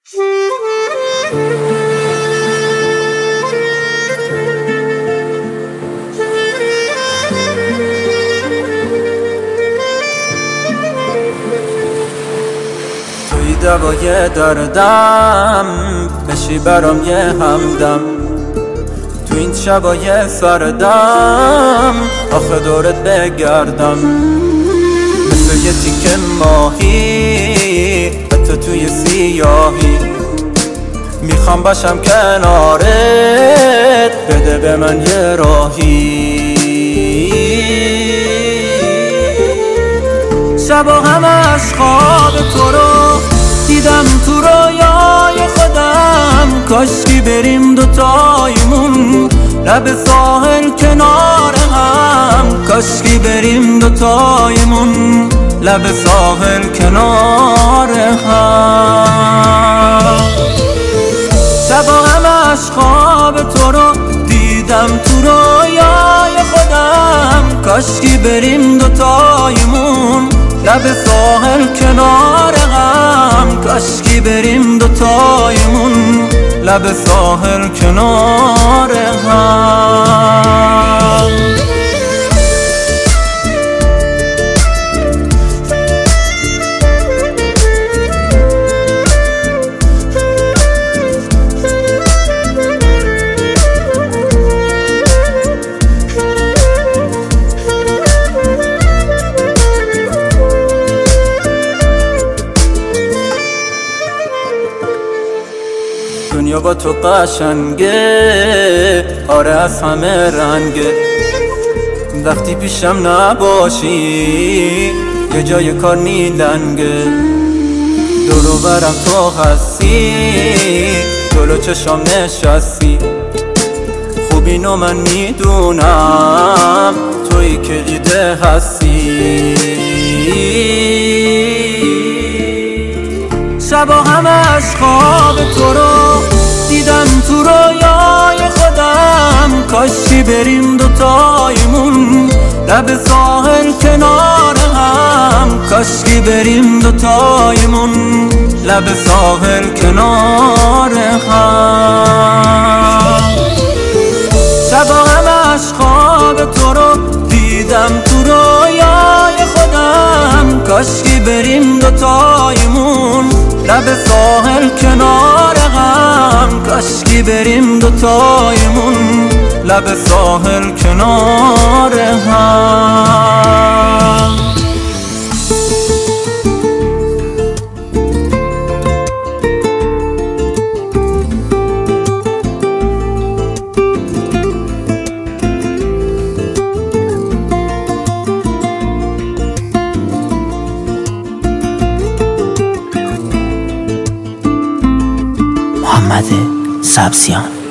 توی دوای دردم بشی برام یه همدم، تو این شبای سردم آخه دورت بگردم، مثل یه تیکه ماهی حتی توی سیاهی، میخوام باشم کنارت، بده به من یه راهی. شبا همش خواب تو رو دیدم تو رویای خودم، کاشکی بریم دوتایمون لب ساحل کنار هم، کاشکی بریم دوتایمون لب ساحل کنار هم. شبا همش خواب تو رو دیدم تو رویای خودم، کاشکی بریم دوتایمون لب ساحل کنار هم، کاشکی بریم دوتایمون لب ساحل کنار هم. دنیا با تو قشنگه، آره از همه رنگه، وقتی پیشم نباشی یه جای کار میلنگه. دور و برم تو هستی، جلو چشام نشستی، خوب اینو من میدونم تویی که دیده هستی. شبا همش خواب تو رو دیدم تو رویای خودم، کاشکی بریم دوتایمون لب ساحل کنار هم، کاشکی بریم دوتایمون لب ساحل کنار هم. شبا همش خواب تو رو دیدم تو رویای خودم، کاشکی بریم دوتایمون لب ساحل کنار هم، کاشکی بریم دوتایمون لب ساحل کنار هم. محمد سبزیان.